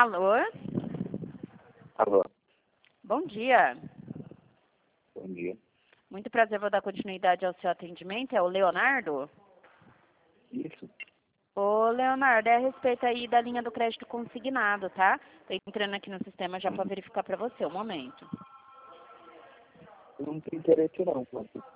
Alô? Alô, Bom dia. bom dia. Muito prazer, vou dar continuidade ao seu atendimento. É o Leonardo? Isso, Ô, Leonardo, é a respeito aí da linha do crédito consignado, tá? Tô entrando aqui no sistema já para verificar para você, um momento. eu não tenho interesse não, mano.